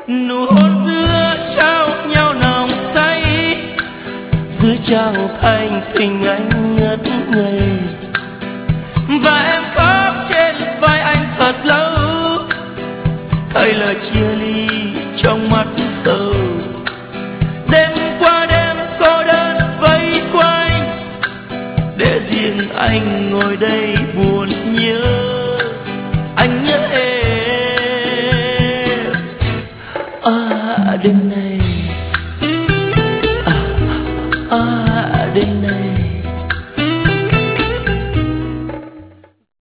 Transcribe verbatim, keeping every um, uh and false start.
nụ hôn giữa trao nhau nồng say, giữa trăng thanh tình anh ngất ngây, và em khóc trên vai anh thật lâu, thấy lời chia ly trong mắt sầu. Đêm qua đêm cô đơn vây quanh, để riêng anh ngồi đây buồn nhớ. Anh nhớ em à, đêm nay